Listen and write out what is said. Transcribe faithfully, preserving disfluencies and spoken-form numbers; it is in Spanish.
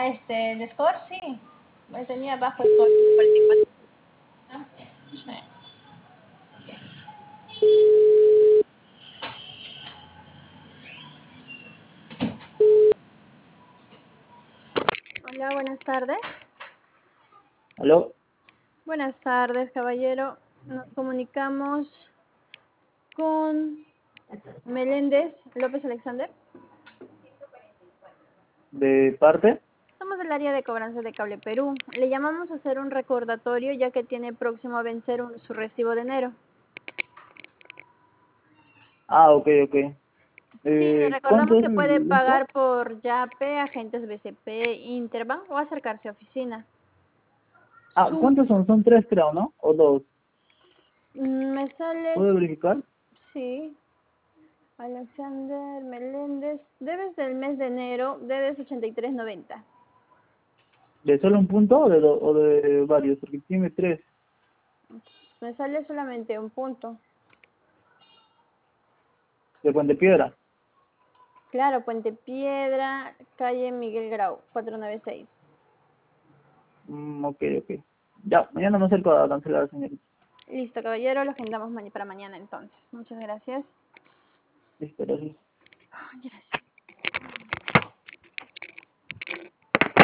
tenía este, el score, sí. Tenía bajo score, cuarenta y cuatro. ¿No? Sí. Hola, buenas tardes. ¿Aló? Buenas tardes, caballero. Nos comunicamos con Meléndez López Alexander. ¿De parte? Somos del área de cobranza de Cable Perú. Le llamamos a hacer un recordatorio ya que tiene próximo a vencer un, su recibo de enero. Ah, ok, ok. Sí, le Eh, recordamos ¿cuánto es que puede el esto? pagar por Yape, agentes B C P, Interbank o acercarse a oficina. Ah, Su, ¿cuántos son? Son tres, creo, ¿no? ¿O dos? me sale, ¿Puedo verificar? sí, Alexander Meléndez. Debes del mes de enero, debes ochenta y tres noventa. ¿De solo un punto o de, do- o de varios? Porque tiene tres. Me sale solamente un punto. ¿De Puente Piedra? Claro, Puente Piedra, calle Miguel Grau, cuatrocientos noventa y seis. Mm, ok, ok. Ya, mañana me acerco a cancelar, señorita. Listo, caballero, lo agendamos para mañana entonces. Muchas gracias. Listo, gracias. Ay, gracias.